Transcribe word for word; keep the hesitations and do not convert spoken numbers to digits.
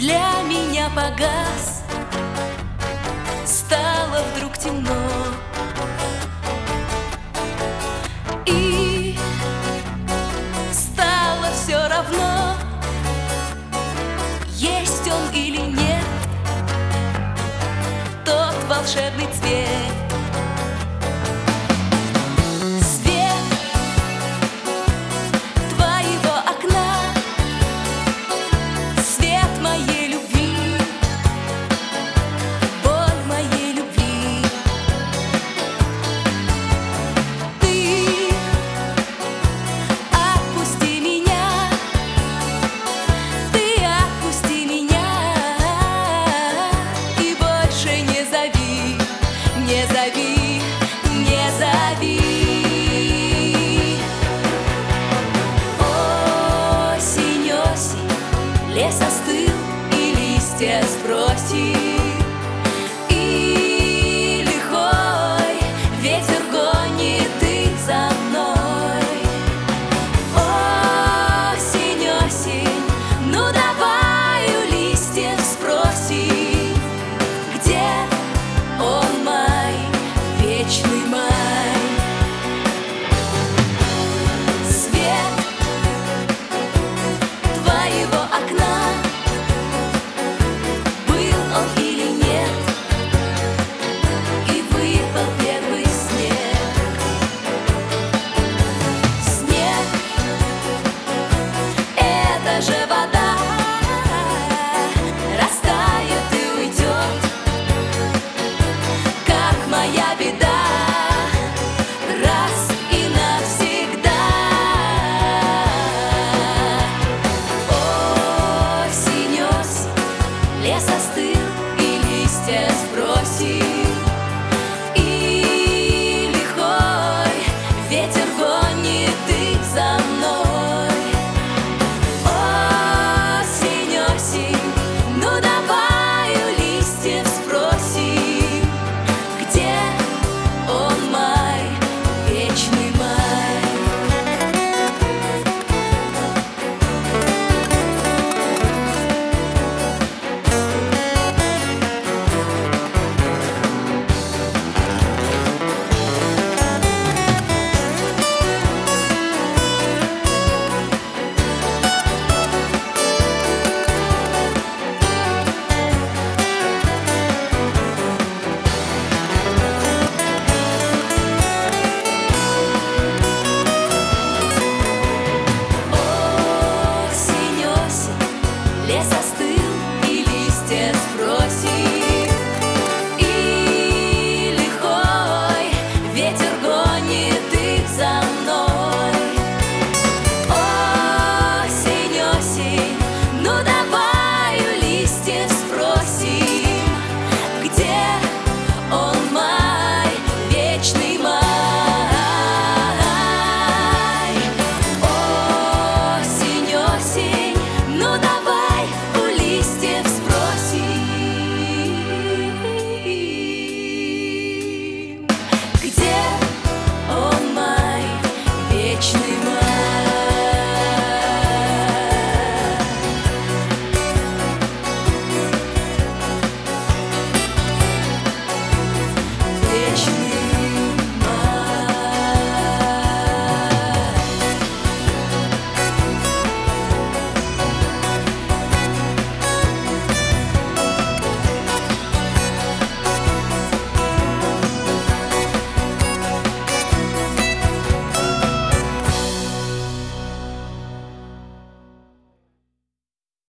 для меня погас. Стало вдруг темно, и стало все равно, есть он или нет, тот волшебный цвет. Не зови, не зови. Осень, осень, лес остыл и листья сбросил, и лихой ветер гонит их за мной. Осень, осень, ну давай у листьев спроси, где он, май, вечный май. Свет твоего окна, был он или нет, и выпал первый снег. Снег — это же вода, растает и уйдет, как моя беда, раз и навсегда. Осень, осень, лес остыл и листья сбросил, и лихой ветер гонит их за мной. Осень, осень, ну давай у листьев спроси, где он, май, вечный май. Осень, осень, лес остыл и листья сбросил, и лихой ветер гонит их за мной. Осень, осень, ну давай